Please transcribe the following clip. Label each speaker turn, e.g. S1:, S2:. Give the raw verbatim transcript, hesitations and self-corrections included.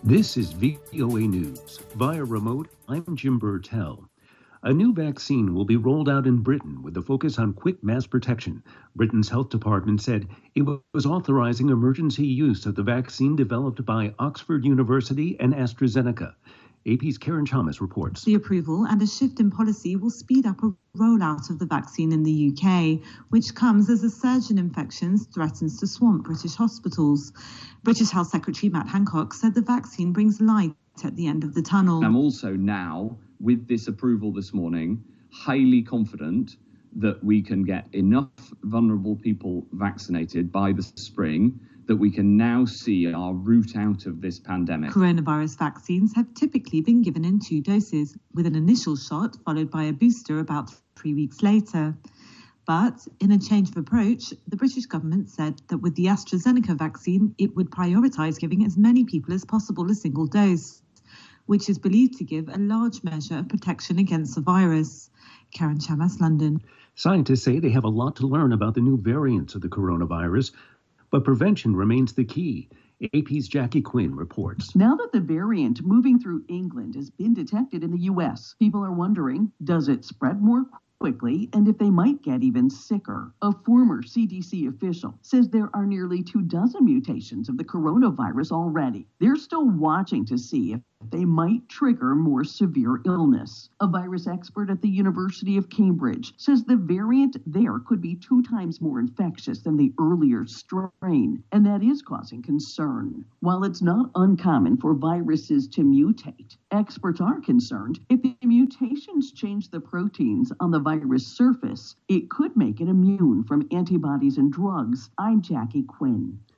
S1: This is V O A News. Via remote, I'm Jim Burtell. A new vaccine will be rolled out in Britain with a focus on quick mass protection. Britain's health department said it was authorizing emergency use of the vaccine developed by Oxford University and AstraZeneca. A P's Karen Chalmers reports.
S2: The approval and a shift in policy will speed up a rollout of the vaccine in the U K, which comes as a surge in infections threatens to swamp British hospitals. British Health Secretary Matt Hancock said the vaccine brings light at the end of the tunnel.
S3: I'm also now, with this approval this morning, highly confident that we can get enough vulnerable people vaccinated by the spring that we can now see our route out of this pandemic.
S2: Coronavirus vaccines have typically been given in two doses, with an initial shot followed by a booster about three weeks later. But in a change of approach, the British government said that with the AstraZeneca vaccine, it would prioritise giving as many people as possible a single dose, which is believed to give a large measure of protection against the virus. Karen Chamas, London.
S1: Scientists say they have a lot to learn about the new variants of the coronavirus, but prevention remains the key. A P's Jackie Quinn reports.
S4: Now that the variant moving through England has been detected in the U S, people are wondering, does it spread more quickly, and if they might get even sicker? A former C D C official says there are nearly two dozen mutations of the coronavirus already. They're still watching to see if they might trigger more severe illness. A virus expert at the University of Cambridge says the variant there could be two times more infectious than the earlier strain, and that is causing concern. While it's not uncommon for viruses to mutate, experts are concerned if the mutations change the proteins on the virus surface, it could make it immune from antibodies and drugs. I'm Jackie Quinn.